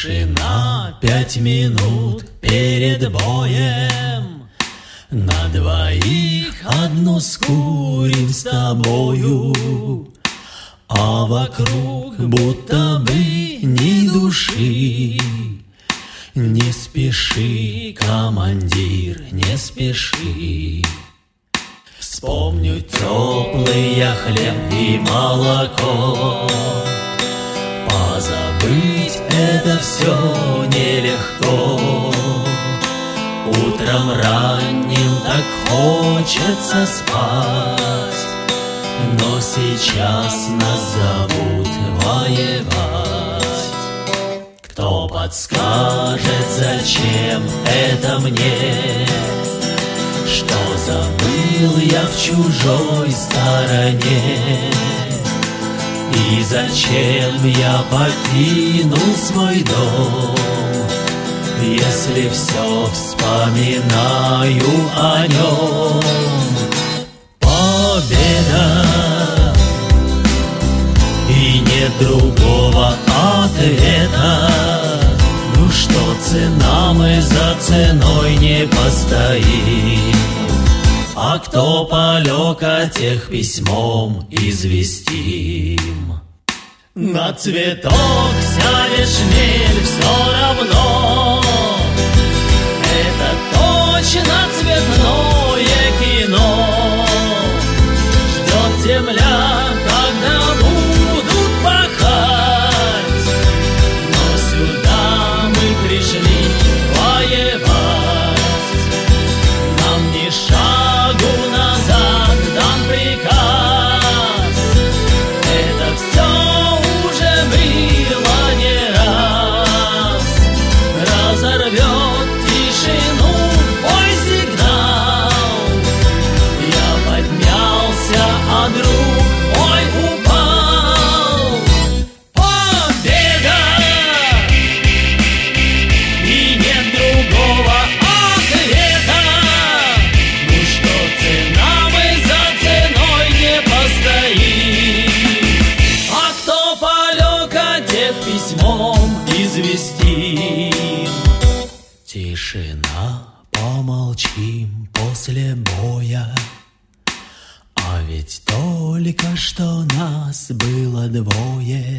Тишина 5 минут перед боем. На двоих одну скурим с тобою, а вокруг будто бы ни души. Не спеши, командир, не спеши. Вспомню теплый я хлеб и молоко. Позабыть это все нелегко. Утром ранним так хочется спать, но сейчас нас зовут воевать. Кто подскажет, зачем это мне? Что забыл я в чужой стороне? И зачем я покинул свой дом, если все вспоминаю о нем? Победа, и нет другого ответа. Ну что цена, мы за ценой не постоим. А кто полег, о тех письмом известим. На цветок сядет шмель, все равно. Это точно цветное кино. Ждет земля, когда будут пахать. Но сюда мы пришли воевать. Нам ни шагу назад дан приказ. Это все уже было не раз. Разорвет тишину мой сигнал. Я поднялся, а друг мой упал. Победа! И нет другого ответа. Ну что цена, мы за ценой не постоим. А кто полег, о тех письмом известим. Тишина, помолчим после боя. А ведь только что нас было двое.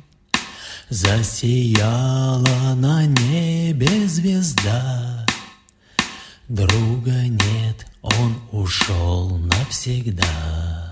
Засияла на небе звезда. Друга нет, он ушел навсегда.